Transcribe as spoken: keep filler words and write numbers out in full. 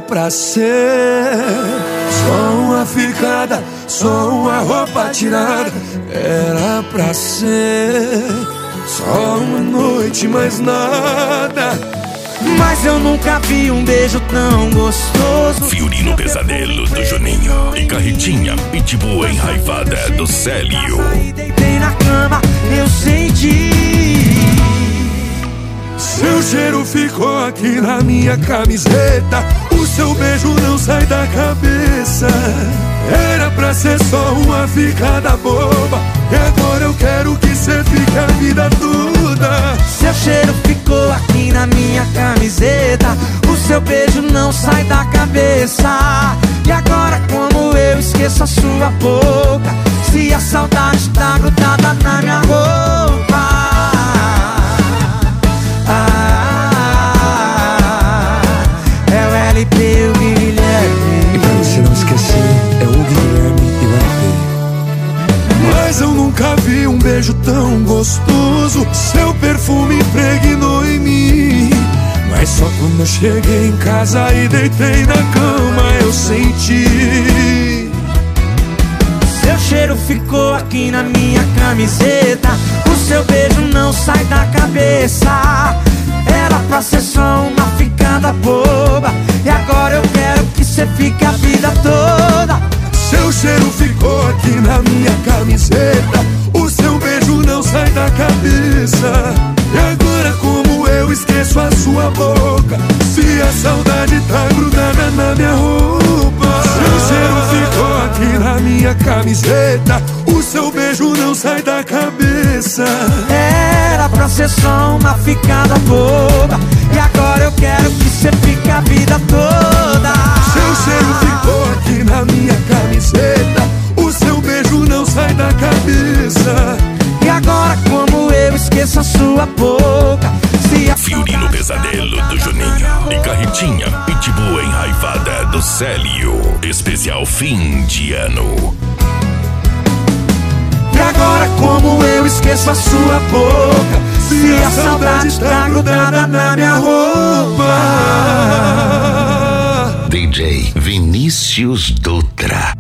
pra ser só uma ficada, só uma roupa tirada. Era pra ser só uma noite, mais nada. Mas eu nunca vi um beijo tão gostoso. Fiorino Pesadelo do Juninho e Carretinha Pitbull enraivada do Célio. Deitei na cama, eu senti. Seu cheiro ficou aqui na minha camiseta. O seu beijo não sai da cabeça. Era pra ser só uma ficada boba, e agora eu quero que cê fique a vida toda. Seu cheiro ficou aqui na minha camiseta. O seu beijo não sai da cabeça. E agora como eu esqueço a sua boca, se a saudade tá grudada na minha roupa. Ah, é o L P, o Guilherme. E pra você não esquecer, é o Guilherme e o L P. Mas eu nunca vi um beijo tão gostoso. Seu perfume impregnou em mim. Mas só quando eu cheguei em casa e deitei na cama eu senti. Seu cheiro ficou aqui na minha camiseta. O seu beijo não sai da cabeça. Era pra ser só uma ficada boba, e agora eu quero que cê fique a vida toda. Seu cheiro ficou aqui na minha camiseta. O seu beijo não sai da cabeça. E agora como eu esqueço a sua boca, se a saudade tá grudada na minha roupa. Seu cheiro ficou aqui na minha camiseta. O seu beijo não sai da cabeça. Era pra ser só uma ficada boba, e agora eu quero que cê fique a vida toda. Seu cheiro ficou aqui na minha camiseta. O seu beijo não sai da cabeça. E agora como eu esqueço a sua boca, se a Fiorino Pesadelo do Juninho e Carretinha Pitbull enraivada do Célio. Especial fim de ano. E agora como eu esqueço a sua boca, se a saudade tá grudada na minha roupa. D J Vinícius Dutra.